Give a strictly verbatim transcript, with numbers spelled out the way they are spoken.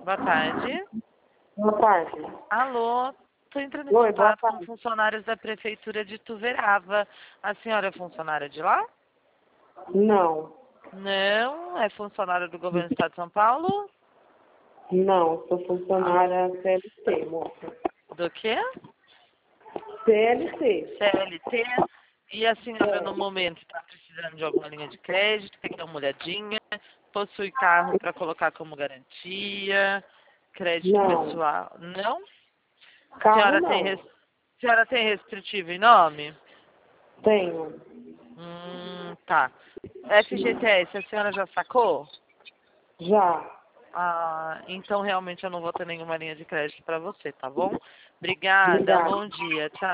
Boa tarde. Boa tarde. Alô, estou entrando em Oi, boa contato com tarde. funcionários da Prefeitura de Ituverava. A senhora é funcionária de lá? Não, Não, é funcionária do governo do Estado de São Paulo? não, sou funcionária C L T, moça. Do quê? C L T. C L T. E a senhora, É. no momento, está precisando de alguma linha de crédito? Quer dar uma olhadinha? Possui carro para colocar como garantia? Crédito Não, pessoal? Não? A carro senhora tem, não. res... a senhora tem restritivo em nome? Tenho. Hum, tá. F G T S, a senhora já sacou? Já. Ah, então realmente eu não vou ter nenhuma linha de crédito para você, tá bom? Obrigada, Obrigada. bom dia, tchau.